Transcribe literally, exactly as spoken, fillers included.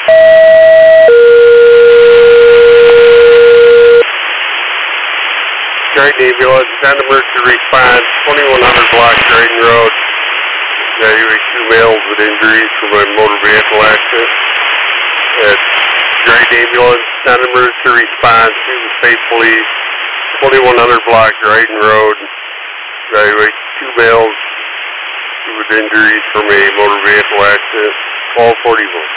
Drayton ambulance, send emergency response, twenty-one hundred block Drayton Road. Evaluate two males with injuries from a motor vehicle accident. At Drayton ambulance, send emergency response to the state police, twenty-one hundred block Drayton Road. Evaluate two males with injuries from a motor vehicle accident. twelve forty-one.